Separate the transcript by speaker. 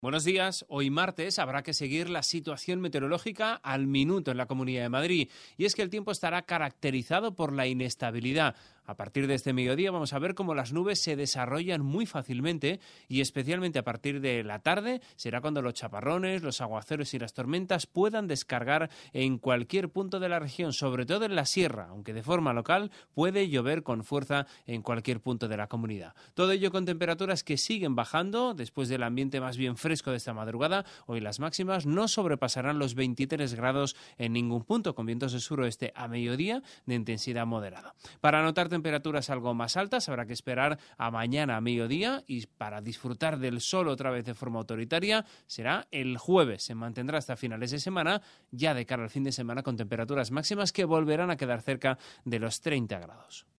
Speaker 1: Buenos días. Hoy martes habrá que seguir la situación meteorológica al minuto en la Comunidad de Madrid. Y es que el tiempo estará caracterizado por la inestabilidad. A partir de este mediodía vamos a ver cómo las nubes se desarrollan muy fácilmente y especialmente a partir de la tarde será cuando los chaparrones, los aguaceros y las tormentas puedan descargar en cualquier punto de la región, sobre todo en la sierra, aunque de forma local puede llover con fuerza en cualquier punto de la comunidad. Todo ello con temperaturas que siguen bajando después del ambiente más bien fresco de esta madrugada. Hoy las máximas no sobrepasarán los 23 grados en ningún punto, con vientos de suroeste a mediodía de intensidad moderada. Para notar temperaturas algo más altas habrá que esperar a mañana a mediodía, y para disfrutar del sol otra vez de forma autoritaria será el jueves. Se mantendrá hasta finales de semana, ya de cara al fin de semana, con temperaturas máximas que volverán a quedar cerca de los 30 grados.